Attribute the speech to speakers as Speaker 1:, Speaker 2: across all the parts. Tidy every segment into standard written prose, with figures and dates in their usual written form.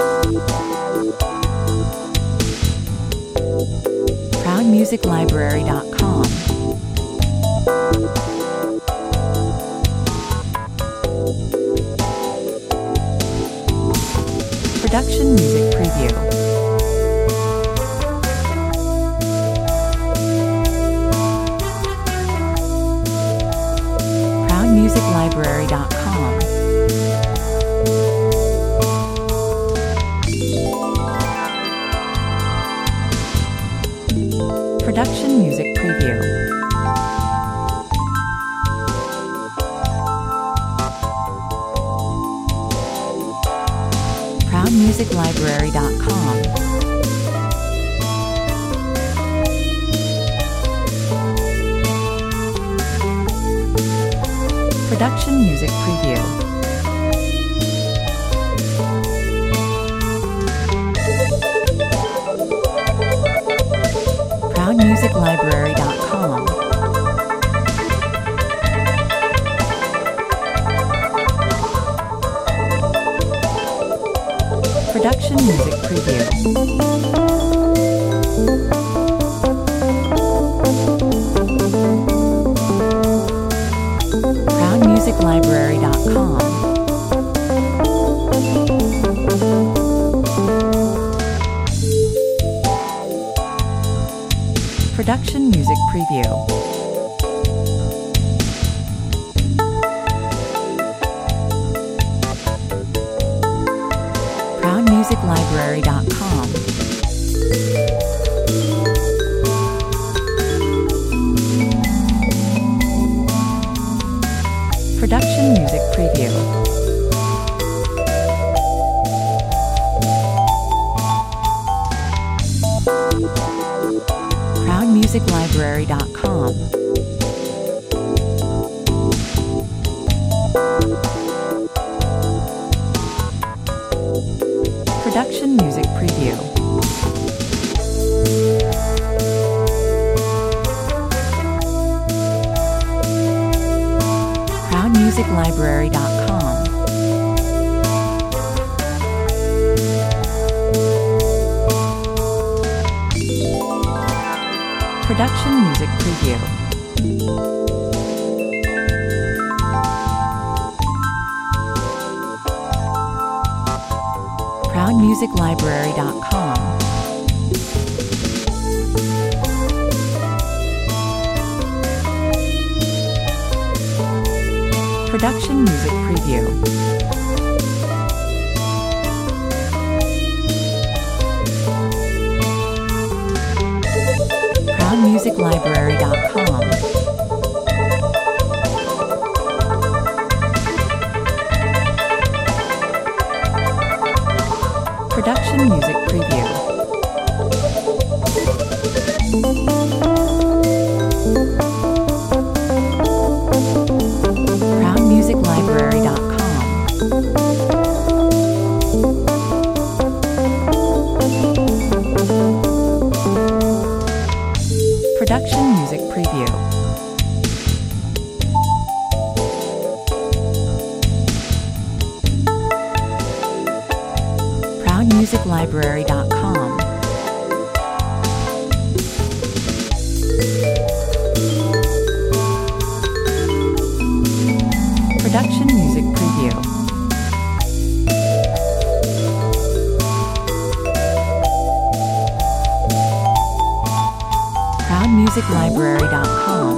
Speaker 1: ProudMusicLibrary.com. Production Music Preview. ProudMusicLibrary.com. Production Music Preview. ProudMusicLibrary.com. Production Music Preview. ProudMusicLibrary.com. Production Music Preview. ProudMusicLibrary.com. Production Music Preview. ProudMusicLibrary.com. Production Music Preview. ProudMusicLibrary.com. Production Music Preview. ProudMusicLibrary.com. Production Music Preview. ProudMusicLibrary.com. Production Music Preview. ProudMusicLibrary.com. Production Music Preview. ProudMusicLibrary.com. Production Music Preview. ProudMusicLibrary.com. Production Music Preview. ProudMusicLibrary.com.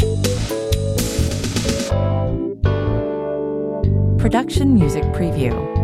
Speaker 1: Production Music Preview.